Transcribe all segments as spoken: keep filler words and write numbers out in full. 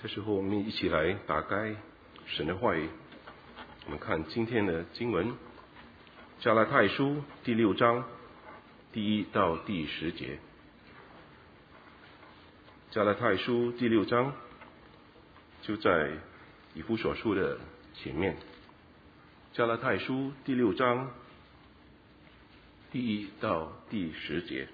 这时候我们一起来打开神的话语，我们看今天的经文，加拉太书第六章第一到第十节。加拉太书第六章就在以弗所书的前面。加拉太书第六章第一到第十节。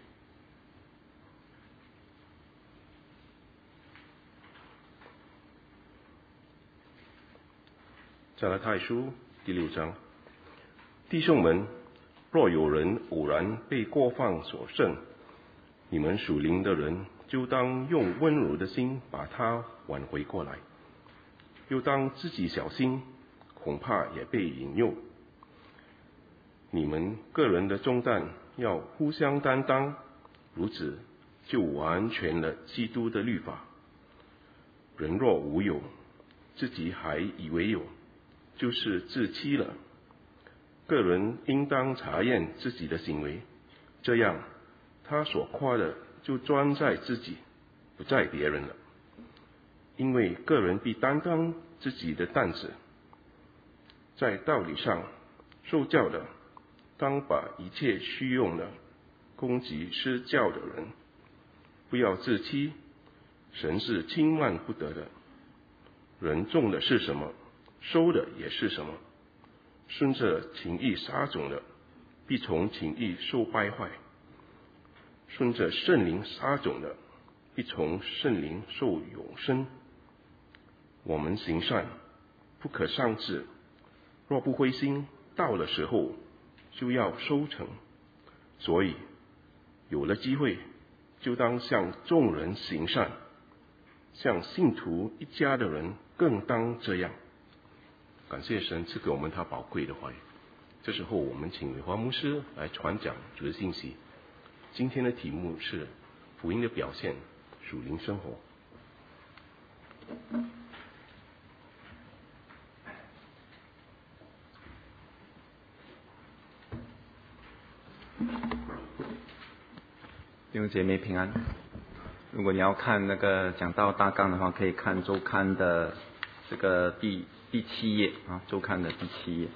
加拉太书第六章，弟兄们，若有人偶然被过犯所胜，你们属灵的人就当用温柔的心把他挽回过来，又当自己小心，恐怕也被引诱。你们个人的重担要互相担当，如此就完全了基督的律法。人若无有，自己还以为有，就是自欺了。个人应当查验自己的行为，这样他所夸的就专在自己，不在别人了。因为个人必担当自己的担子。在道理上受教的，当把一切虚用的攻击施教的人，不要自欺。神是轻慢不得的。人种的是什么，收的也是什么。顺着情意撒种的，必从情意受败坏；顺着圣灵撒种的，必从圣灵受永生。我们行善，不可丧志，若不灰心，到了时候就要收成。所以有了机会，就当向众人行善，向信徒一家的人更当这样。感谢神赐给我们他宝贵的话语。这时候我们请伟华牧师来传讲主的信息。今天的题目是福音的表现，属灵生活。 弟兄姐妹平安。如果你要看那个讲道大纲的话，可以看周刊的这个第第七页啊，周刊的第七页。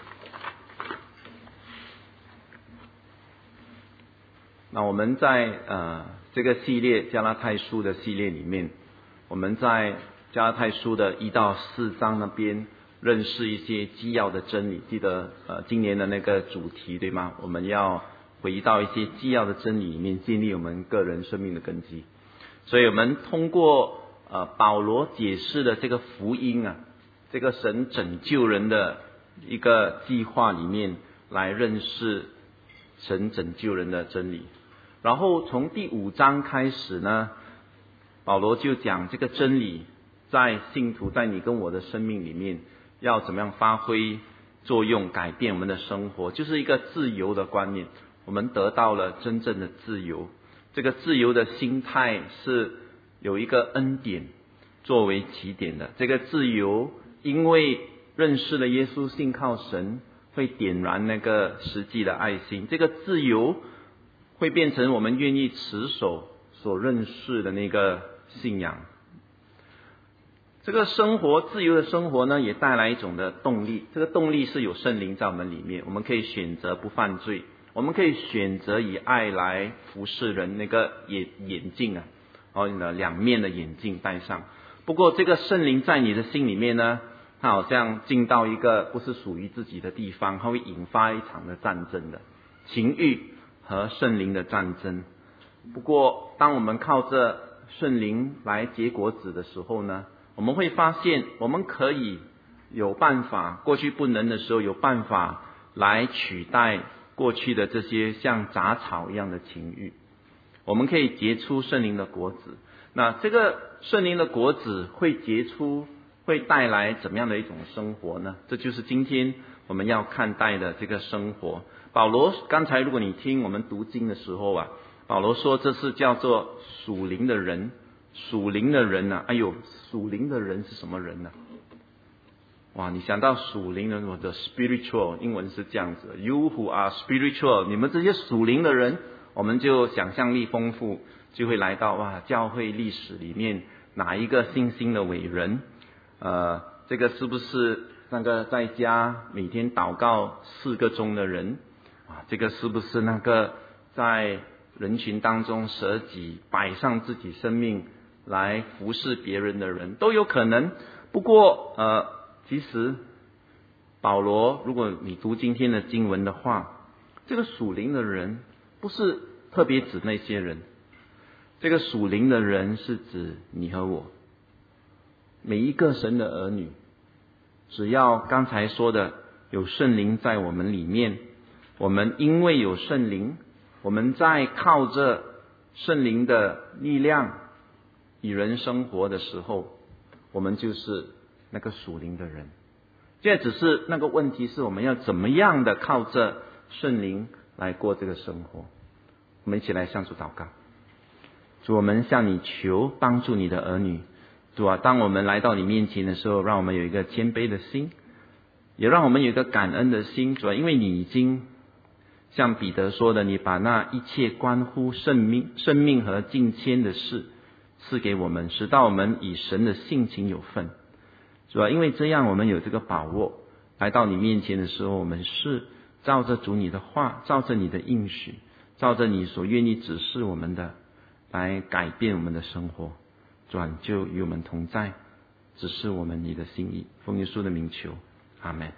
那我们在呃这个系列加拉太书的系列里面，我们在加拉太书的一到四章那边认识一些基要的真理。记得呃今年的那个主题对吗？我们要回到一些基要的真理里面，建立我们个人生命的根基。所以我们通过呃保罗解释的这个福音啊，这个神拯救人的一个计划里面来认识神拯救人的真理。然后从第五章开始呢，保罗就讲这个真理在信徒在你跟我的生命里面要怎么样发挥作用，改变我们的生活，就是一个自由的观念。我们得到了真正的自由，这个自由的心态是有一个恩典作为起点的。这个自由因为认识了耶稣，信靠神，会点燃那个实际的爱心。这个自由会变成我们愿意持守所认识的那个信仰。这个生活，自由的生活呢，也带来一种的动力。这个动力是有圣灵在我们里面，我们可以选择不犯罪，我们可以选择以爱来服侍人。那个眼眼镜啊，哦，两面的眼镜戴上。不过这个圣灵在你的心里面呢，它好像进到一个不是属于自己的地方，它会引发一场的战争的情欲和圣灵的战争。不过当我们靠着圣灵来结果子的时候呢，我们会发现我们可以有办法，过去不能的时候有办法来取代过去的这些像杂草一样的情欲。我们可以结出圣灵的果子。那这个圣灵的果子会结出，会带来怎么样的一种生活呢？这就是今天我们要看待的这个生活。保罗刚才如果你听我们读经的时候啊，保罗说这是叫做属灵的人。属灵的人啊，哎呦，属灵的人是什么人呢？哇，你想到属灵人，我的 spiritual 英文是这样子 ，You who are spiritual， 你们这些属灵的人，我们就想象力丰富，就会来到哇教会历史里面哪一个信心的伟人？呃，这个是不是那个在家每天祷告四个钟的人？啊，这个是不是那个在人群当中舍己摆上自己生命来服侍别人的人？都有可能。不过呃，其实保罗，如果你读今天的经文的话，这个属灵的人不是特别指那些人，这个属灵的人是指你和我，每一个神的儿女，只要刚才说的有圣灵在我们里面，我们因为有圣灵，我们在靠着圣灵的力量与人生活的时候，我们就是那个属灵的人。现在只是那个问题是我们要怎么样的靠着圣灵来过这个生活。我们一起来向主祷告。主，我们向你求帮助你的儿女。主啊，当我们来到你面前的时候，让我们有一个谦卑的心，也让我们有一个感恩的心。主啊，因为你已经像彼得说的，你把那一切关乎生命、生命和敬虔的事赐给我们，使到我们以神的性情有份。主啊，因为这样我们有这个把握，来到你面前的时候，我们是照着主你的话，照着你的应许，照着你所愿意指示我们的，来改变我们的生活。主啊，就与我们同在，指示我们你的心意。奉耶稣的名求，阿们。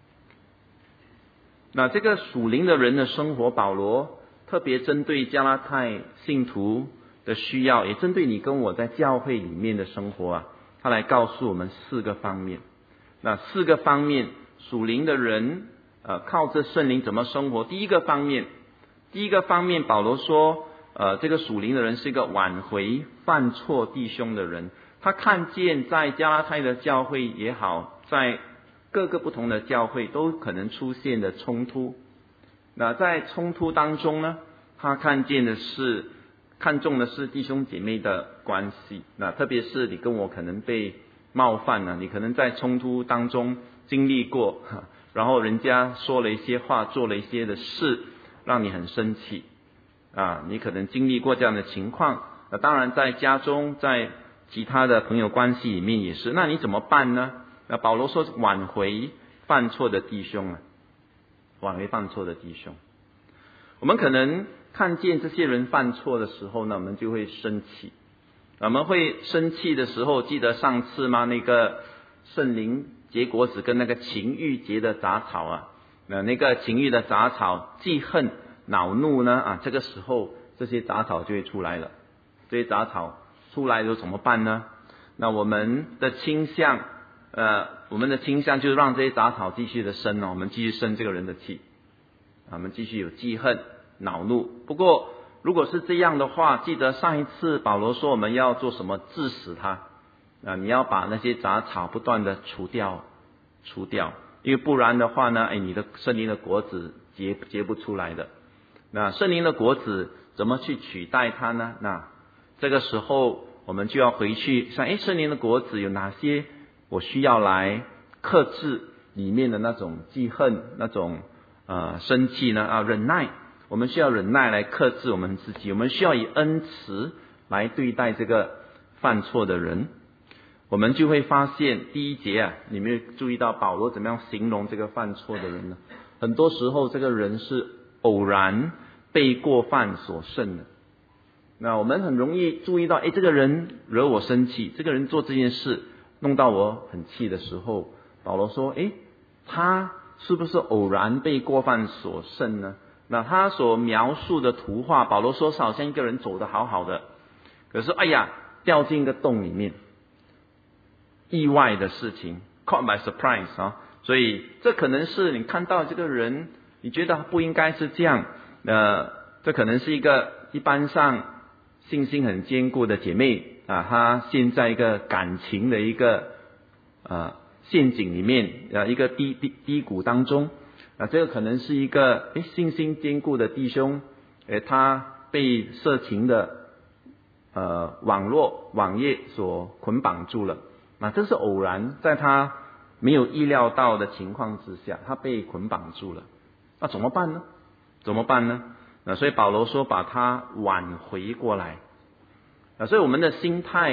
那这个属灵的人的生活，保罗特别针对加拉太信徒的需要，也针对你跟我在教会里面的生活啊，他来告诉我们四个方面。那四个方面，属灵的人呃靠着圣灵怎么生活？第一个方面，第一个方面，保罗说，呃，这个属灵的人是一个挽回犯错弟兄的人。他看见在加拉太的教会也好，在各个不同的教会都可能出现的冲突。那在冲突当中呢，他看见的是看重的是弟兄姐妹的关系。那特别是你跟我可能被冒犯了，你可能在冲突当中经历过，然后人家说了一些话，做了一些的事，让你很生气啊，你可能经历过这样的情况。那当然在家中，在其他的朋友关系里面也是。那你怎么办呢？那保罗说挽回犯错的弟兄啊，挽回犯错的弟兄。我们可能看见这些人犯错的时候呢，我们就会生气。我们会生气的时候，记得上次吗？那个圣灵结果子跟那个情欲结的杂草啊，那那个情欲的杂草，记恨、恼怒呢啊，这个时候这些杂草就会出来了。这些杂草出来又怎么办呢？那我们的倾向，呃，我们的倾向就是让这些杂草继续的生哦，我们继续生这个人的气，我们继续有记恨、恼怒。不过如果是这样的话，记得上一次保罗说我们要做什么？治死它啊！你要把那些杂草不断的除掉，除掉，因为不然的话呢，哎，你的圣灵的果子结结不出来的。那圣灵的果子怎么去取代它呢？那这个时候我们就要回去想，哎，圣灵的果子有哪些我需要来克制里面的那种记恨、那种呃生气呢？啊，忍耐。我们需要忍耐来克制我们自己，我们需要以恩慈来对待这个犯错的人。我们就会发现第一节啊，你们注意到保罗怎么样形容这个犯错的人呢？很多时候这个人是偶然被过犯所胜的。那我们很容易注意到，诶，这个人惹我生气，这个人做这件事弄到我很气的时候，保罗说，诶，他是不是偶然被过犯所胜呢？那他所描述的图画，保罗说是好像一个人走得好好的，可是哎呀掉进一个洞里面，意外的事情 caught by surprise 啊，所以这可能是你看到这个人，你觉得不应该是这样，呃，这可能是一个一般上信心很坚固的姐妹啊，她陷在一个感情的一个呃陷阱里面，呃一个低低低谷当中。啊，这个可能是一个诶信心坚固的弟兄，诶他被色情的呃网络网页所捆绑住了。那这是偶然，在他没有意料到的情况之下，他被捆绑住了。那怎么办呢？怎么办呢？那所以保罗说把他挽回过来。啊，所以我们的心态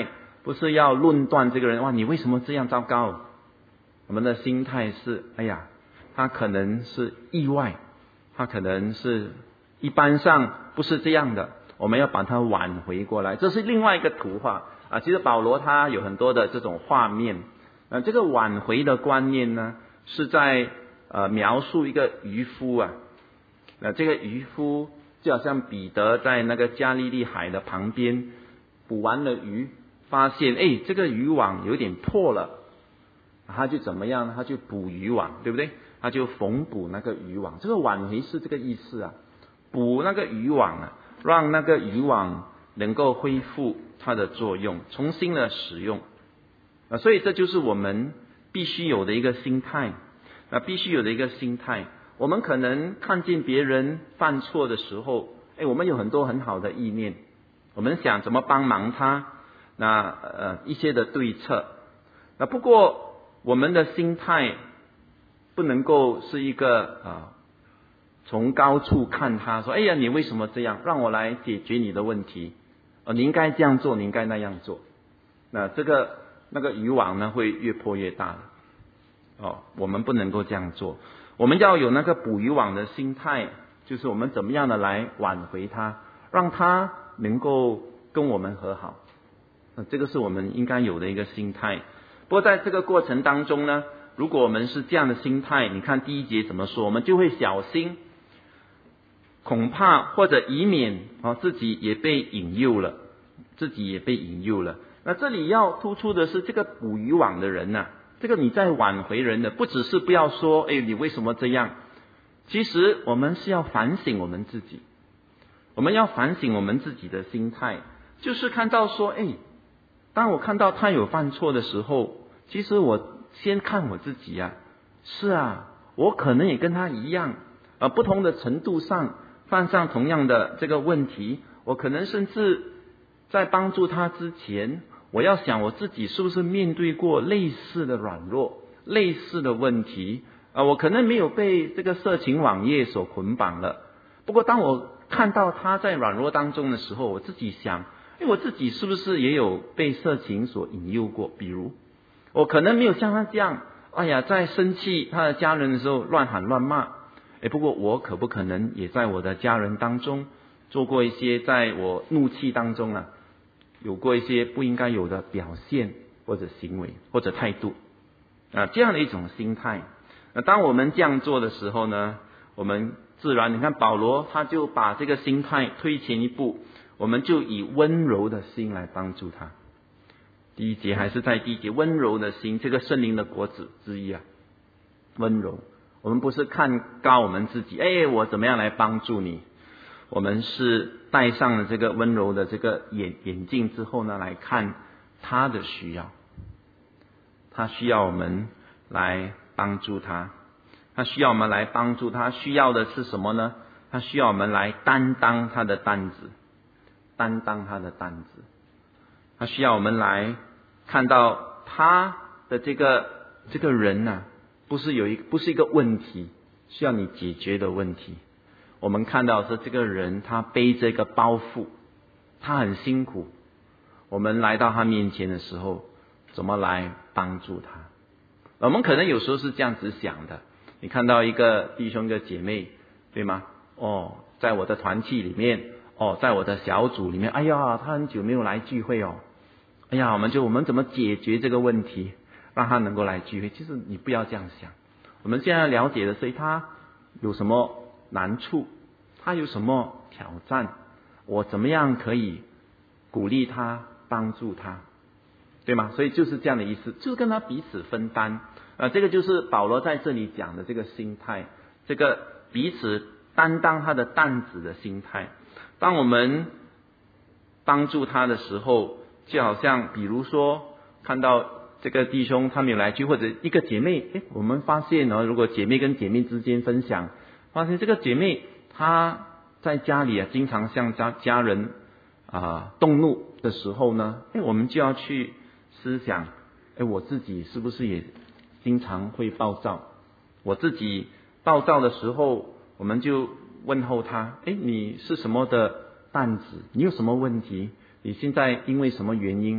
不是要论断这个人，哇，你为什么这样糟糕？我们的心态是，哎呀，他可能是意外，他可能是一般上不是这样的，我们要把它挽回过来。这是另外一个图画啊。其实保罗他有很多的这种画面，啊，这个挽回的观念呢，是在呃描述一个渔夫啊，那这个渔夫就好像彼得在那个加利利海的旁边捕完了鱼，发现哎这个渔网有点破了，他就怎么样呢？他就补渔网，对不对？他就缝补那个渔网。这个挽回是这个意思啊，补那个渔网啊，让那个渔网能够恢复它的作用，重新的使用啊。所以这就是我们必须有的一个心态啊，必须有的一个心态。我们可能看见别人犯错的时候，哎，我们有很多很好的意念，我们想怎么帮忙他，那呃一些的对策。那不过我们的心态不能够是一个啊、呃，从高处看他说，哎呀，你为什么这样？让我来解决你的问题。哦，你应该这样做，你应该那样做。那这个那个渔网呢，会越破越大的。哦，我们不能够这样做。我们要有那个捕渔网的心态，就是我们怎么样的来挽回他，让他能够跟我们和好。那这个是我们应该有的一个心态。不过在这个过程当中呢，如果我们是这样的心态，你看第一节怎么说，我们就会小心，恐怕或者以免啊自己也被引诱了，自己也被引诱了。那这里要突出的是这个捕渔网的人呐、啊，这个你在挽回人的，不只是不要说，哎，你为什么这样？其实我们是要反省我们自己，我们要反省我们自己的心态，就是看到说，哎，当我看到他有犯错的时候，其实我先看我自己啊，是啊，我可能也跟他一样，呃，不同的程度上犯上同样的这个问题，我可能甚至在帮助他之前，我要想我自己是不是面对过类似的软弱、类似的问题啊、呃？我可能没有被这个色情网页所捆绑了，不过当我看到他在软弱当中的时候，我自己想，哎，我自己是不是也有被色情所引诱过？比如，我可能没有像他这样，哎呀，在生气他的家人的时候乱喊乱骂。哎，不过我可不可能也在我的家人当中做过一些，在我怒气当中啊，有过一些不应该有的表现或者行为或者态度啊，这样的一种心态。那当我们这样做的时候呢，我们自然，你看保罗他就把这个心态推前一步，我们就以温柔的心来帮助他。第一节还是在第一节，温柔的心，这个圣灵的果子之一啊，温柔。我们不是看高我们自己，哎，我怎么样来帮助你？我们是戴上了这个温柔的这个眼眼镜之后呢，来看他的需要，他需要我们来帮助他，他需要我们来帮助他，需要的是什么呢？他需要我们来担当他的担子，担当他的担子，他需要我们来看到他的这个这个人呐、啊。不是有一不是一个问题需要你解决的问题，我们看到是这个人他背着一个包袱，他很辛苦，我们来到他面前的时候，怎么来帮助他？我们可能有时候是这样子想的，你看到一个弟兄一个姐妹，对吗？哦，在我的团契里面，哦，在我的小组里面，哎呀，他很久没有来聚会哦，哎呀，我们就我们怎么解决这个问题？让他能够来聚会，其实你不要这样想。我们现在了解的是他有什么难处，他有什么挑战，我怎么样可以鼓励他、帮助他，对吗？所以就是这样的意思，就是跟他彼此分担。呃，这个就是保罗在这里讲的这个心态，这个彼此担当他的担子的心态。当我们帮助他的时候，就好像比如说看到这个弟兄他没有来聚，或者一个姐妹，诶，我们发现呢，如果姐妹跟姐妹之间分享，发现这个姐妹她在家里啊，经常向家家人啊、呃、动怒的时候呢，诶，我们就要去思想，诶，我自己是不是也经常会暴躁？我自己暴躁的时候，我们就问候她，诶，你是什么的担子？你有什么问题？你现在因为什么原因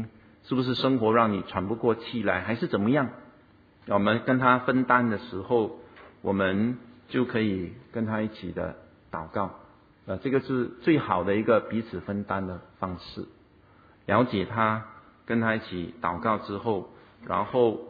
是不是生活让你喘不过气来，还是怎么样？我们跟他分担的时候，我们就可以跟他一起的祷告。呃，这个是最好的一个彼此分担的方式。了解他，跟他一起祷告之后，然后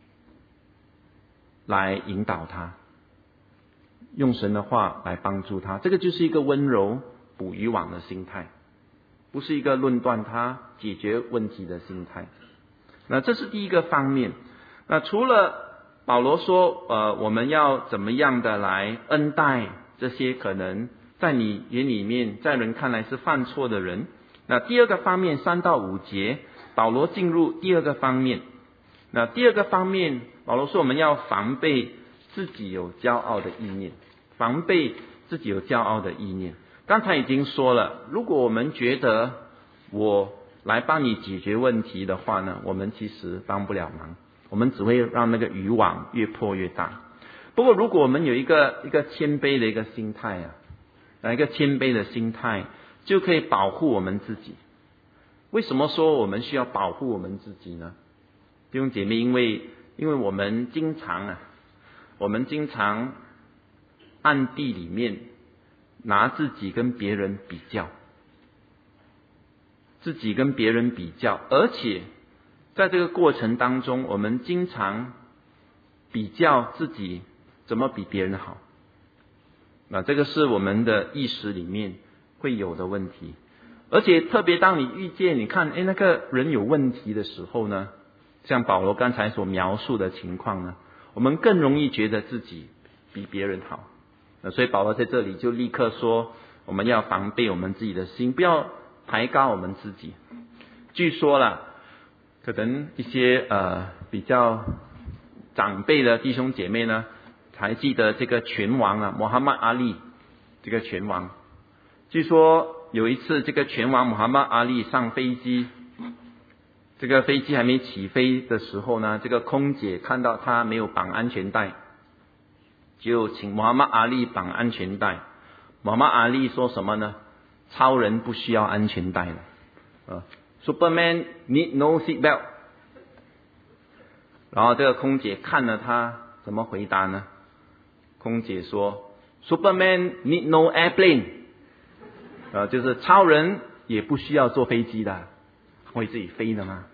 来引导他，用神的话来帮助他。这个就是一个温柔捕鱼网的心态，不是一个论断他解决问题的心态。那这是第一个方面。那除了保罗说呃我们要怎么样的来恩待这些可能在你眼里面在人看来是犯错的人，那第二个方面三到五节保罗进入第二个方面。那第二个方面保罗说我们要防备自己有骄傲的意念，防备自己有骄傲的意念。刚才已经说了，如果我们觉得我来帮你解决问题的话呢，我们其实帮不了忙，我们只会让那个渔网越破越大。不过如果我们有一个一个谦卑的一个心态啊，一个谦卑的心态就可以保护我们自己。为什么说我们需要保护我们自己呢？弟兄姐妹，因为因为我们经常啊，我们经常暗地里面拿自己跟别人比较，自己跟别人比较，而且在这个过程当中，我们经常比较自己怎么比别人好。那这个是我们的意识里面会有的问题。而且特别当你遇见你看诶那个人有问题的时候呢，像保罗刚才所描述的情况呢，我们更容易觉得自己比别人好。所以保罗在这里就立刻说我们要防备我们自己的心，不要抬高我们自己。据说啦，可能一些呃比较长辈的弟兄姐妹呢还记得这个拳王啊，穆罕默阿里这个拳王。据说有一次这个拳王穆罕默阿里上飞机，这个飞机还没起飞的时候呢，这个空姐看到他没有绑安全带，就请穆罕默阿里绑安全带。穆罕默阿里说什么呢？超人不需要安全带的、呃、Superman need no seat belt。 然后这个空姐看了他怎么回答呢？空姐说 Superman need no airplane、呃、就是超人也不需要坐飞机的，会自己飞的吗？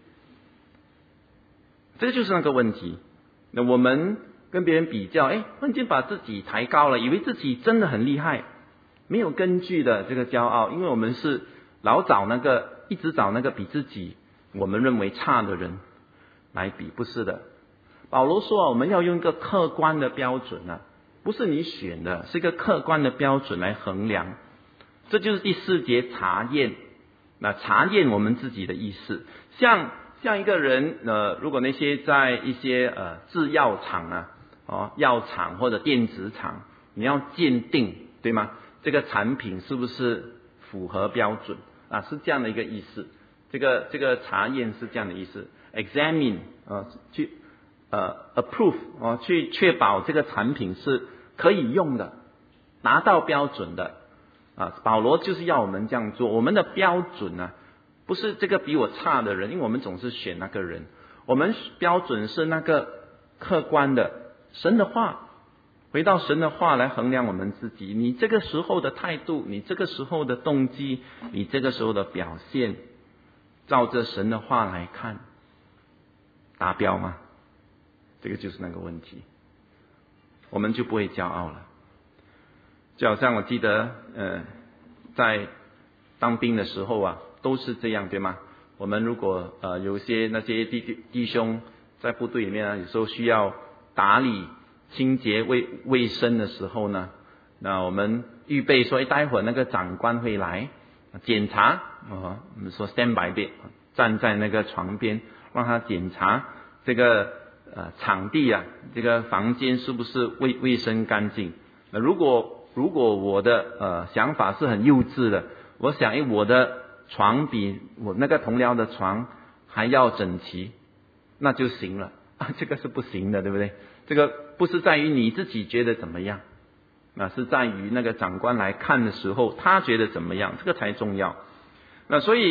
这就是那个问题。那我们跟别人比较，哎，忽然间把自己抬高了，以为自己真的很厉害，没有根据的这个骄傲，因为我们是老找那个一直找那个比自己我们认为差的人来比。不是的，保罗说我们要用一个客观的标准啊，不是你选的，是一个客观的标准来衡量。这就是第四节查验。那查验我们自己的意思，像像一个人呃，如果那些在一些呃制药厂啊，哦药厂或者电子厂，你要鉴定对吗？这个产品是不是符合标准啊？是这样的一个意思。这个这个查验是这样的意思 ，examine 啊，去呃 approve 啊，去确保这个产品是可以用的，达到标准的啊。保罗就是要我们这样做。我们的标准呢、啊，不是这个比我差的人，因为我们总是选那个人。我们标准是那个客观的神的话。回到神的话来衡量我们自己，你这个时候的态度，你这个时候的动机，你这个时候的表现，照着神的话来看，达标吗？这个就是那个问题，我们就不会骄傲了。就好像我记得呃，在当兵的时候啊，都是这样对吗？我们如果呃有些那些弟弟兄在部队里面啊，有时候需要打理清洁卫卫生的时候呢，那我们预备说，待会儿那个长官会来检查，哦，我们说 stand by 边，站在那个床边，让他检查这个呃场地啊，这个房间是不是卫卫生干净。那如果如果我的呃想法是很幼稚的，我想诶我的床比我那个同僚的床还要整齐，那就行了啊，这个是不行的，对不对？这个不是在于你自己觉得怎么样，那是在于那个长官来看的时候他觉得怎么样，这个才重要。那所以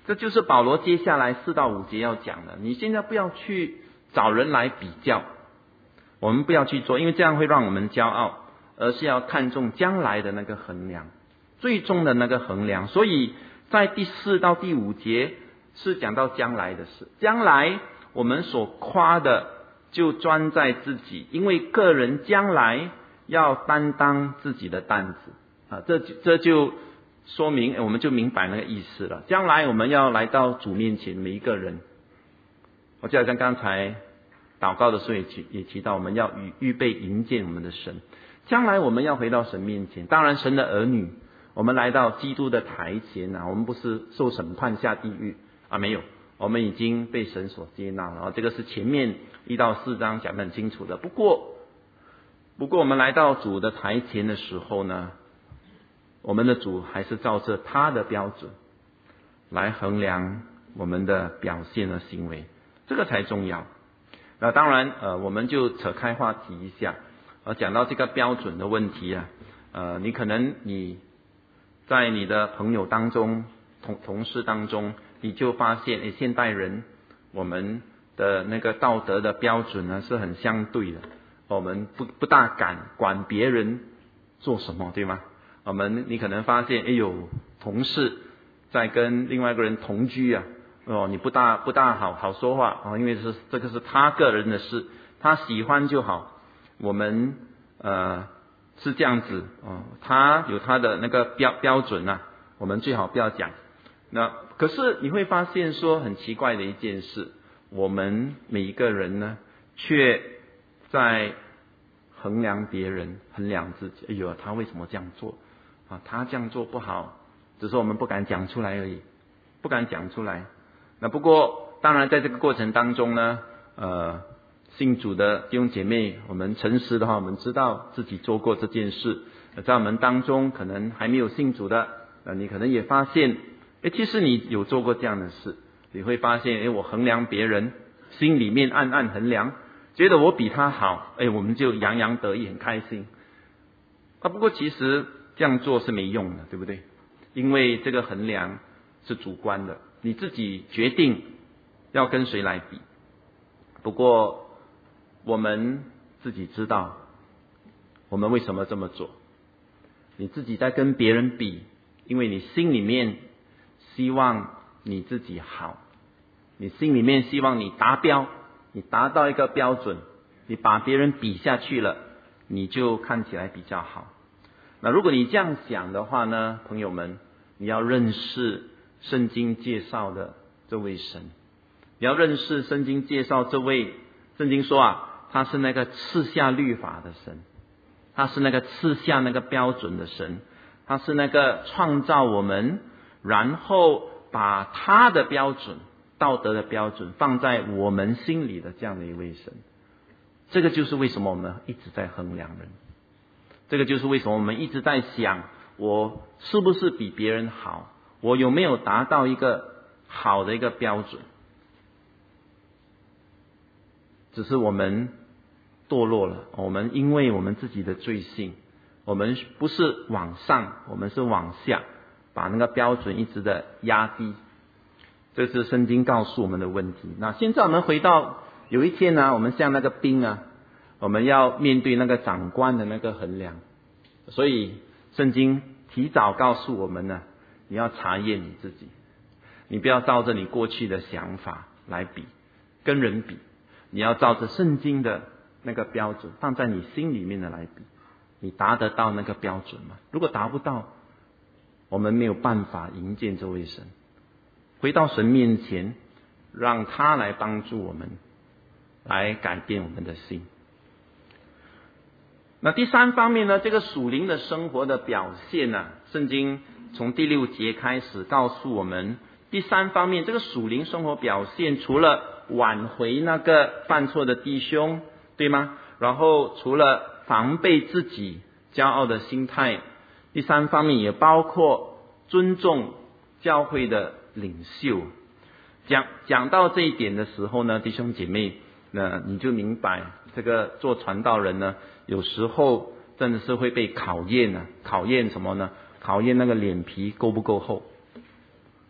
这就是保罗接下来四到五节要讲的。你现在不要去找人来比较，我们不要去做，因为这样会让我们骄傲，而是要看重将来的那个衡量，最终的那个衡量。所以在第四到第五节是讲到将来的事，将来我们所夸的就专在自己，因为个人将来要担当自己的担子啊，这这就说明我们就明白那个意思了。将来我们要来到主面前，每一个人，我就好像刚才祷告的时候也提也提到，我们要预预备迎接我们的神。将来我们要回到神面前，当然神的儿女，我们来到基督的台前啊，我们不是受审判下地狱啊，没有，我们已经被神所接纳了啊，这个是前面一到四章讲得很清楚的。不过，不过我们来到主的台前的时候呢，我们的主还是照着他的标准来衡量我们的表现和行为，这个才重要。那当然，呃，我们就扯开话题一下，呃，讲到这个标准的问题啊，呃，你可能你在你的朋友当中、同同事当中，你就发现，诶，现代人我们的那个道德的标准呢是很相对的，我们不不大敢管别人做什么，对吗？我们你可能发现，哎呦，同事在跟另外一个人同居啊，哦，你不大不大好好说话啊，因为是这个是他个人的事，他喜欢就好。我们呃是这样子哦，他有他的那个标标准啊，我们最好不要讲。那可是你会发现说很奇怪的一件事，我们每一个人呢，却在衡量别人，衡量自己。哎呦，他为什么这样做？啊，他这样做不好，只是我们不敢讲出来而已，不敢讲出来。那不过，当然在这个过程当中呢，呃，信主的弟兄姐妹，我们诚实的话，我们知道自己做过这件事。在我们当中，可能还没有信主的，呃，你可能也发现，哎，其实你有做过这样的事，你会发现，哎，我衡量别人，心里面暗暗衡量，觉得我比他好，哎，我们就洋洋得意，很开心。啊，不过其实这样做是没用的，对不对？因为这个衡量是主观的，你自己决定要跟谁来比。不过我们自己知道，我们为什么这么做。你自己在跟别人比，因为你心里面希望你自己好，你心里面希望你达标，你达到一个标准，你把别人比下去了，你就看起来比较好。那如果你这样想的话呢，朋友们，你要认识圣经介绍的这位神，你要认识圣经介绍这位，圣经说啊，他是那个赐下律法的神，他是那个赐下那个标准的神，他是那个创造我们，然后把他的标准，道德的标准放在我们心里的这样的一位神。这个就是为什么我们一直在衡量人，这个就是为什么我们一直在想，我是不是比别人好，我有没有达到一个好的一个标准。只是我们堕落了，我们因为我们自己的罪性，我们不是往上，我们是往下，把那个标准一直的压低。这是圣经告诉我们的问题。那现在我们回到有一天呢，我们像那个兵啊，我们要面对那个长官的那个衡量，所以圣经提早告诉我们呢，你要查验你自己，你不要照着你过去的想法来比，跟人比，你要照着圣经的那个标准放在你心里面的来比，你达得到那个标准吗？如果达不到，我们没有办法迎见这位神，回到神面前，让他来帮助我们，来改变我们的心。那第三方面呢，这个属灵的生活的表现呢，圣经从第六节开始告诉我们，第三方面这个属灵生活表现，除了挽回那个犯错的弟兄，对吗？然后除了防备自己骄傲的心态，第三方面也包括尊重教会的领袖。讲讲到这一点的时候呢，弟兄姐妹，那你就明白这个做传道人呢，有时候真的是会被考验呢。考验什么呢？考验那个脸皮够不够厚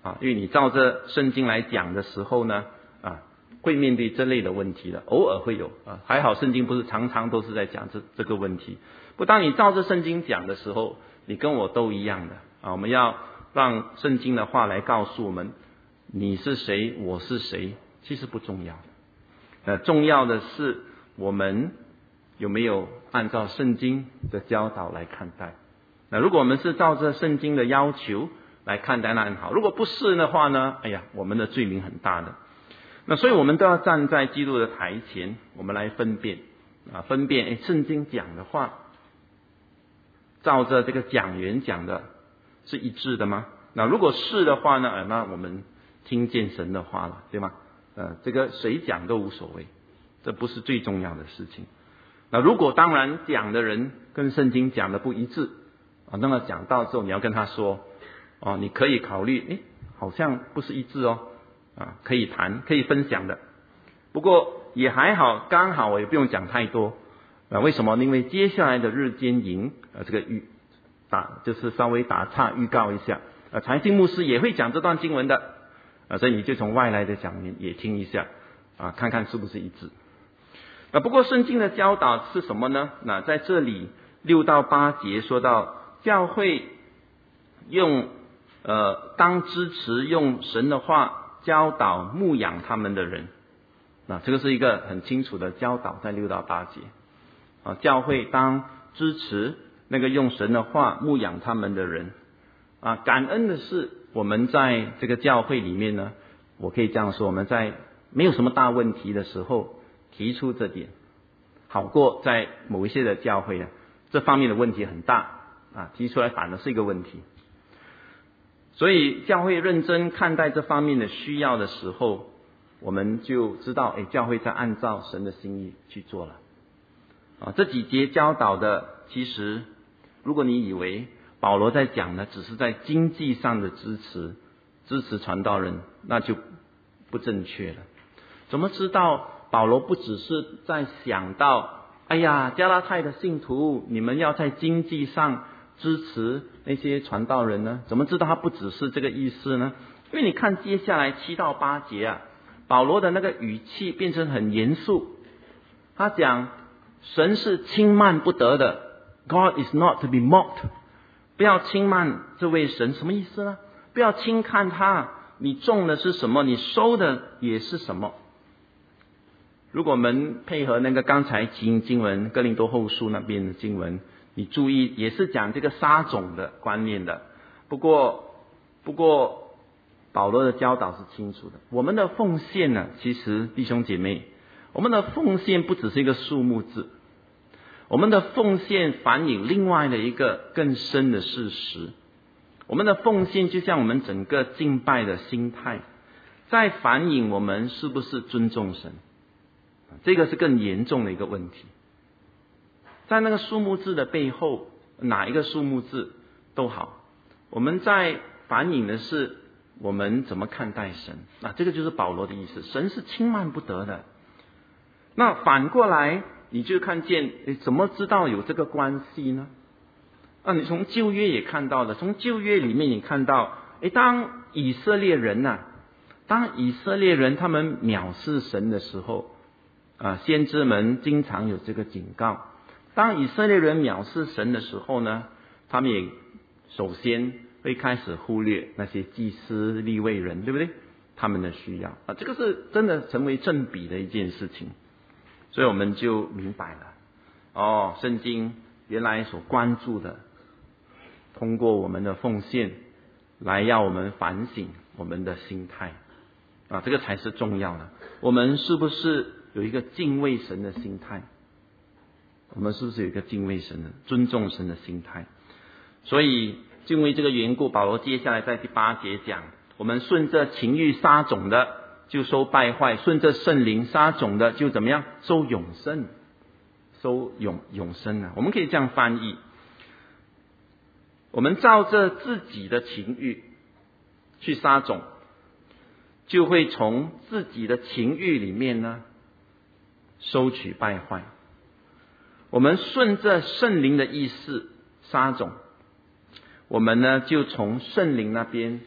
啊，因为你照着圣经来讲的时候呢，啊，会面对这类的问题的，偶尔会有啊，还好圣经不是常常都是在讲这这个问题。不，当你照着圣经讲的时候，你跟我都一样的啊，我们要让圣经的话来告诉我们，你是谁，我是谁，其实不重要。呃，重要的是我们有没有按照圣经的教导来看待。那如果我们是照着圣经的要求来看待，那很好。如果不是的话呢，哎呀，我们的罪名很大的。那所以我们都要站在基督的台前，我们来分辨啊，分辨哎，圣经讲的话，照着这个讲员讲的是一致的吗？那如果是的话呢，呃，那我们听见神的话了，对吗？呃，这个谁讲都无所谓，这不是最重要的事情。那如果当然讲的人跟圣经讲的不一致啊，那么讲到之后你要跟他说，哦，你可以考虑，诶，好像不是一致哦，啊，可以谈，可以分享的。不过也还好，刚好我也不用讲太多啊。为什么？因为接下来的日间营，呃，这个预打就是稍微打岔预告一下，呃，财经牧师也会讲这段经文的，啊，所以你就从外来的讲员也听一下，啊，看看是不是一致。啊，不过圣经的教导是什么呢？那在这里六到八节说到，教会用呃当支持用神的话教导牧养他们的人，那这个是一个很清楚的教导，在六到八节啊，教会当支持那个用神的话牧养他们的人啊。感恩的是，我们在这个教会里面呢，我可以这样说，我们在没有什么大问题的时候提出这点，好过在某一些的教会啊，这方面的问题很大啊，提出来反而是一个问题。所以教会认真看待这方面的需要的时候，我们就知道，哎，教会在按照神的心意去做了啊。这几节教导的，其实如果你以为保罗在讲的只是在经济上的支持支持传道人，那就不正确了。怎么知道保罗不只是在想到，哎呀，加拉太的信徒，你们要在经济上支持那些传道人呢？怎么知道他不只是这个意思呢？因为你看接下来七到八节啊，保罗的那个语气变成很严肃，他讲神是轻慢不得的 ，God is not to be mocked， 不要轻慢这位神，什么意思呢？不要轻看他，你种的是什么，你收的也是什么。如果我们配合那个刚才经经文哥林多后书那边的经文，你注意也是讲这个撒种的观念的。不过不过保罗的教导是清楚的，我们的奉献呢，其实弟兄姐妹，我们的奉献不只是一个数目字，我们的奉献反映另外的一个更深的事实。我们的奉献就像我们整个敬拜的心态，在反映我们是不是尊重神，这个是更严重的一个问题。在那个数目字的背后，哪一个数目字都好，我们在反映的是我们怎么看待神。那这个就是保罗的意思，神是轻慢不得的。那反过来你就看见，诶，怎么知道有这个关系呢？啊，你从旧约也看到了，从旧约里面你看到，诶，当以色列人呐、啊，当以色列人他们藐视神的时候，啊，先知们经常有这个警告。当以色列人藐视神的时候呢，他们也首先会开始忽略那些祭司利未人，对不对？他们的需要啊，这个是真的成为正比的一件事情。所以我们就明白了，哦，圣经原来所关注的，通过我们的奉献来要我们反省我们的心态啊，这个才是重要的。我们是不是有一个敬畏神的心态？我们是不是有一个敬畏神的、尊重神的心态？所以，敬畏这个缘故，保罗接下来在第八节讲，我们顺着情欲撒种的，就收败坏；顺着圣灵撒种的，就怎么样？收永生，收永永生啊！我们可以这样翻译：我们照着自己的情欲去撒种，就会从自己的情欲里面呢，收取败坏。我们顺着圣灵的意思撒种，我们呢就从圣灵那边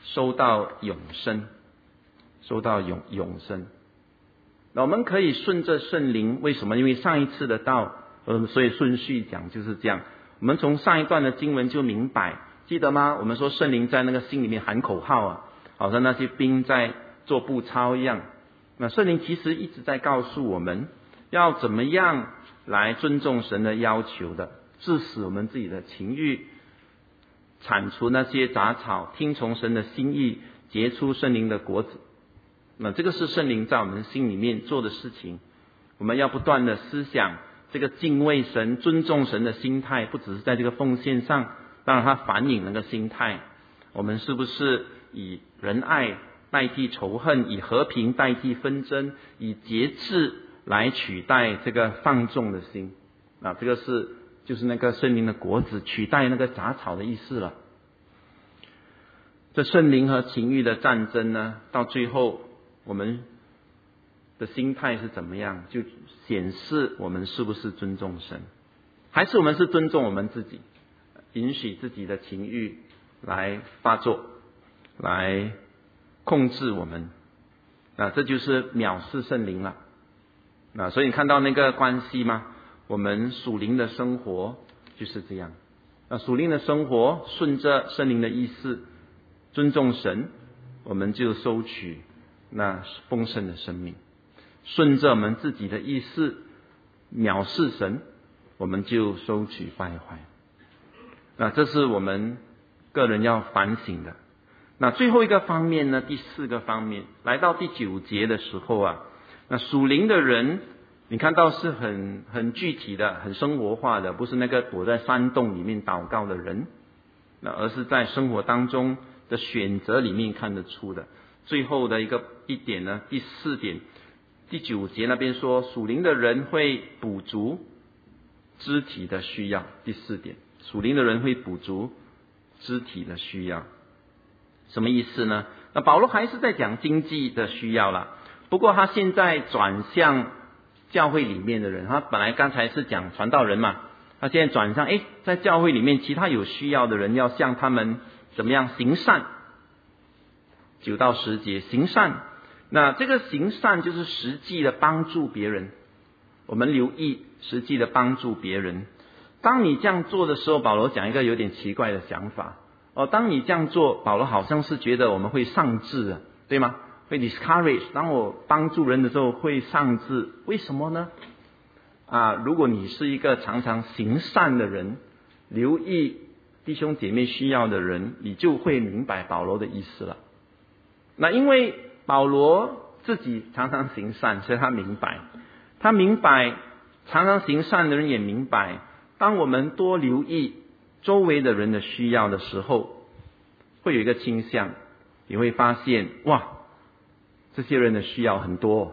收到永生，收到永永生。那我们可以顺着圣灵，为什么？因为上一次的道，呃，所以顺序讲就是这样。我们从上一段的经文就明白，记得吗？我们说圣灵在那个心里面喊口号啊，好像那些兵在做步操一样。那圣灵其实一直在告诉我们，要怎么样来尊重神的要求的，致使我们自己的情欲，铲除那些杂草，听从神的心意，结出圣灵的果子。那这个是圣灵在我们心里面做的事情。我们要不断的思想这个敬畏神、尊重神的心态，不只是在这个奉献上，当然它反映那个心态。我们是不是以仁爱代替仇恨，以和平代替纷争，以节制来取代这个放纵的心？啊，这个是就是那个圣灵的果子，取代那个杂草的意思了。这圣灵和情欲的战争呢，到最后我们的心态是怎么样，就显示我们是不是尊重神，还是我们是尊重我们自己，允许自己的情欲来发作，来控制我们。那这就是藐视圣灵了。那所以你看到那个关系吗？我们属灵的生活就是这样。那属灵的生活顺着圣灵的意思，尊重神，我们就收取那丰盛的生命；顺着我们自己的意思，藐视神，我们就收取败坏。那这是我们个人要反省的。那最后一个方面呢，第四个方面，来到第九节的时候啊，那属灵的人，你看到是很很具体的、很生活化的，不是那个躲在山洞里面祷告的人，那而是在生活当中的选择里面看得出的。最后的一个一点呢，第四点，第九节那边说，属灵的人会补足肢体的需要。第四点，属灵的人会补足肢体的需要。什么意思呢？那保罗还是在讲经济的需要啦，不过他现在转向教会里面的人，他本来刚才是讲传道人嘛，他现在转向，诶，在教会里面其他有需要的人，要向他们怎么样行善。九到十节行善，那这个行善就是实际的帮助别人，我们留意实际的帮助别人。当你这样做的时候，保罗讲一个有点奇怪的想法哦，当你这样做，保罗好像是觉得我们会丧志啊，对吗？会 discourage， 当我帮助人的时候会丧志，为什么呢？啊，如果你是一个常常行善的人，留意弟兄姐妹需要的人，你就会明白保罗的意思了。那因为保罗自己常常行善，所以他明白，他明白常常行善的人也明白，当我们多留意周围的人的需要的时候，会有一个倾向，你会发现，哇，这些人的需要很多，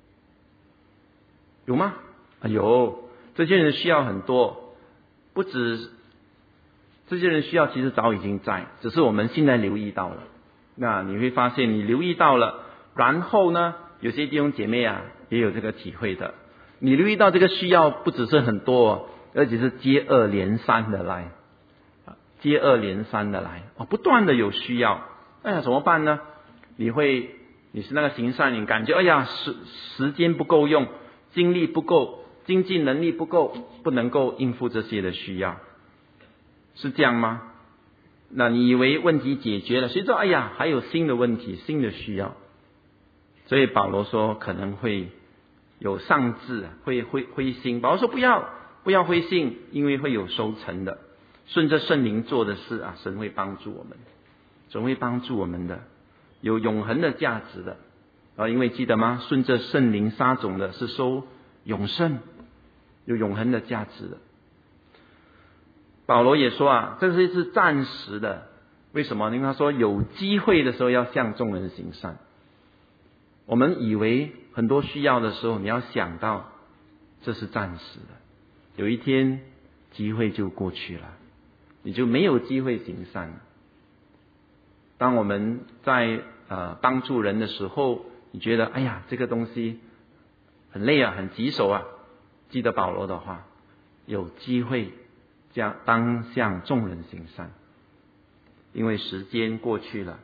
有吗？啊，有，这些人需要很多，不止这些人需要其实早已经在，只是我们现在留意到了。那你会发现你留意到了，然后呢，有些弟兄姐妹啊也有这个体会的，你留意到这个需要不只是很多，而且是接二连三的来，接二连三的来，哦，不断的有需要，哎呀，怎么办呢？你会，你是那个行善，你感觉哎呀时时间不够用，精力不够，经济能力不够，不能够应付这些的需要，是这样吗？那你以为问题解决了，谁知道哎呀还有新的问题，新的需要。所以保罗说可能会有丧志，会灰灰心。保罗说不要不要灰心，因为会有收成的。顺着圣灵做的事啊，神会帮助我们，神会帮助我们的，有永恒的价值的啊！因为记得吗？顺着圣灵撒种的是收永生，有永恒的价值的。保罗也说啊，这是是暂时的。为什么？因为他说有机会的时候要向众人行善。我们以为很多需要的时候，你要想到这是暂时的，有一天机会就过去了，你就没有机会行善了。当我们在呃帮助人的时候，你觉得哎呀这个东西很累啊，很棘手啊，记得保罗的话，有机会将当向众人行善，因为时间过去了，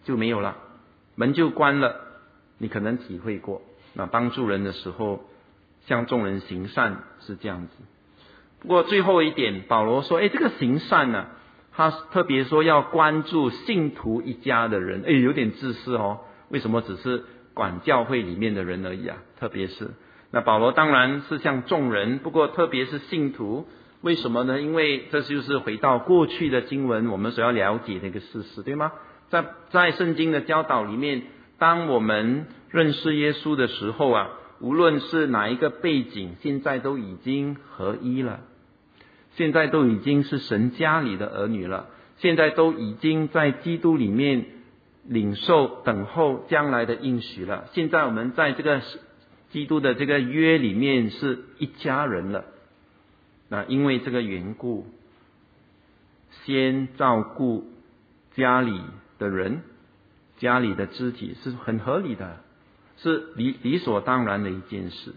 就没有了，门就关了。你可能体会过，那帮助人的时候，向众人行善是这样子。不过最后一点，保罗说，哎，这个行善呢、啊，他特别说要关注信徒一家的人，哎，有点自私哦。为什么只是管教会里面的人而已啊？特别是那保罗当然是向众人，不过特别是信徒，为什么呢？因为这就是回到过去的经文，我们所要了解的一个事实，对吗？在在圣经的教导里面，当我们认识耶稣的时候啊，无论是哪一个背景，现在都已经合一了，现在都已经是神家里的儿女了，现在都已经在基督里面领受等候将来的应许了。现在我们在这个基督的这个约里面是一家人了。那因为这个缘故，先照顾家里的人，家里的肢体是很合理的，是理理所当然的一件事。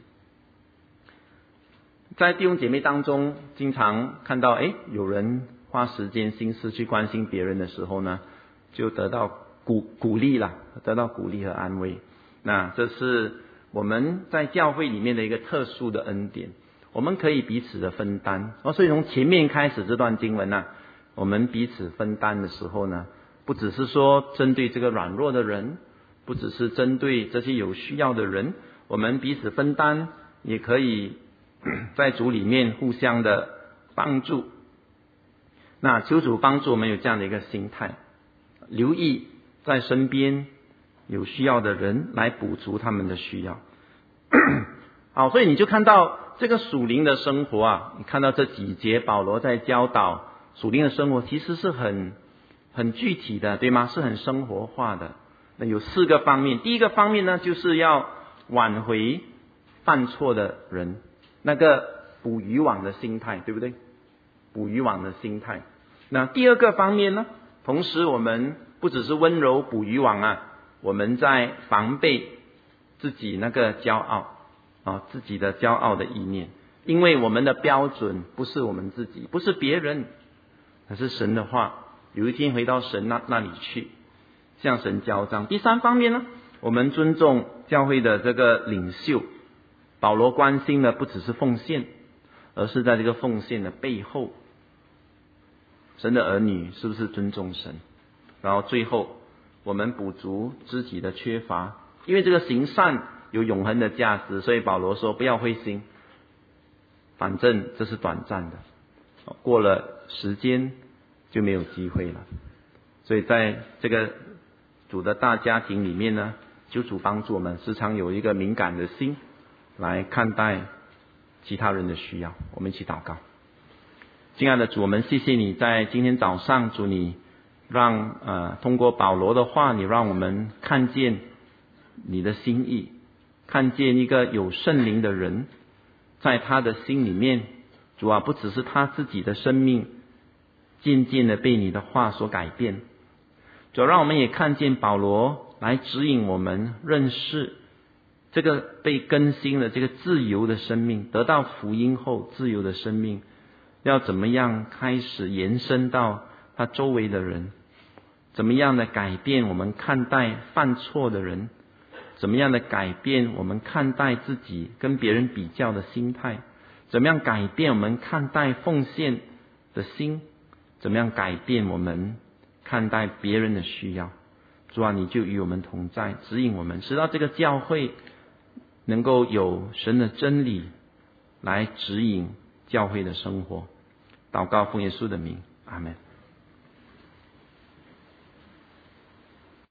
在弟兄姐妹当中，经常看到，哎，有人花时间心思去关心别人的时候呢，就得到鼓鼓励啦，得到鼓励和安慰。那这是我们在教会里面的一个特殊的恩典，我们可以彼此的分担。哦，所以从前面开始这段经文呢、啊，我们彼此分担的时候呢，不只是说针对这个软弱的人，不只是针对这些有需要的人，我们彼此分担，也可以在主里面互相的帮助。那求主帮助我们有这样的一个心态，留意在身边有需要的人，来补足他们的需要。好，所以你就看到这个属灵的生活啊，你看到这几节保罗在教导属灵的生活，其实是很很具体的，对吗？是很生活化的。那有四个方面，第一个方面呢，就是要挽回犯错的人，那个捕渔网的心态，对不对？捕渔网的心态。那第二个方面呢，同时我们不只是温柔捕渔网啊，我们在防备自己那个骄傲啊，自己的骄傲的意念，因为我们的标准不是我们自己，不是别人，而是神的话。有一天回到神那那里去，向神交账。第三方面呢，我们尊重教会的这个领袖。保罗关心的不只是奉献，而是在这个奉献的背后，神的儿女是不是尊重神？然后最后我们补足肢体的缺乏，因为这个行善有永恒的价值，所以保罗说不要灰心，反正这是短暂的，过了时间就没有机会了。所以在这个主的大家庭里面呢，求主帮助我们时常有一个敏感的心来看待其他人的需要。我们一起祷告。亲爱的主，我们谢谢你在今天早上，主你让呃通过保罗的话，你让我们看见你的心意，看见一个有圣灵的人，在他的心里面，主啊，不只是他自己的生命渐渐的被你的话所改变，主让我们也看见保罗来指引我们认识这个被更新的这个自由的生命，得到福音后自由的生命要怎么样开始延伸到他周围的人，怎么样的改变我们看待犯错的人，怎么样的改变我们看待自己跟别人比较的心态，怎么样改变我们看待奉献的心，怎么样改变我们看待别人的需要。主啊，你就与我们同在，指引我们，使到这个教会能够有神的真理来指引教会的生活。祷告奉耶稣的名，阿们。